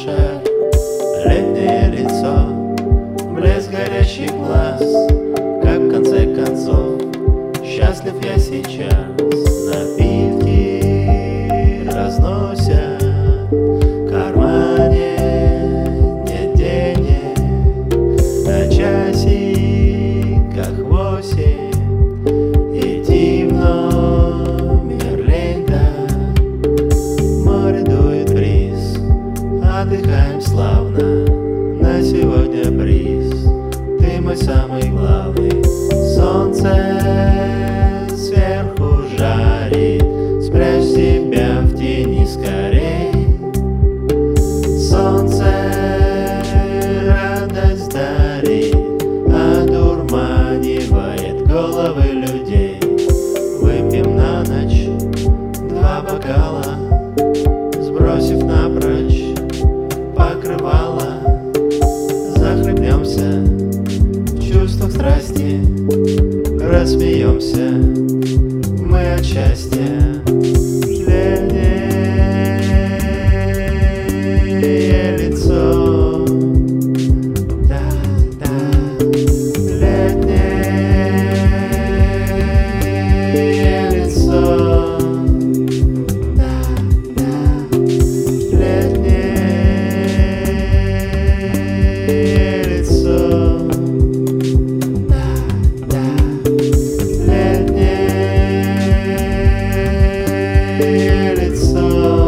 моншер. Летнее лицо, блеск горящих глаз, как в конце концов счастлив я сейчас. Напитки разносят, в кармане нет денег, на часиках 8. Иди в номер лента, море дует бриз, отдыхаем славно, на сегодня приз. Ты мой самый главный. Солнце сверху жарит, спрячь себя в тени скорей. Солнце радость дарит, одурманивает головы людей. Выпьем на ночь 2 бокала, сбросив напрочь покрывало. Захлебнемся в чувствах страсти, рассмеемся мы от счастья. Летнее лицо, да, да, летнее лицо, да, да, летнее лицо, да, да, летнее лицо,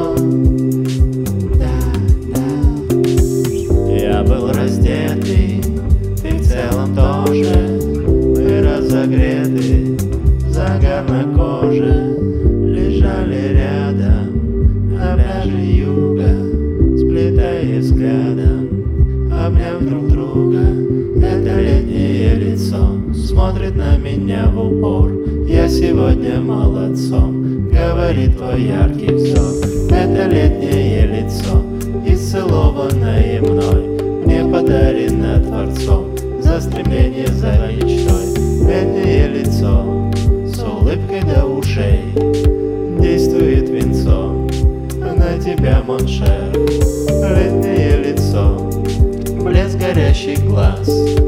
да, да. Я был раздетый, ты в целом тоже. Мы разогреты, загар на коже. Лежали рядом на пляже юга, сплетая взглядом, обняв друг друга. Это летнее лицо смотрит на меня в упор. Я сегодня молодцом, говорит твой яркий взор. Это летнее лицо, исцелованное мной, мне подарено Творцом за стремление за мечтой. Летнее лицо с улыбкой до ушей действует венцом на тебя, моншер. Летнее лицо, блеск горящих глаз,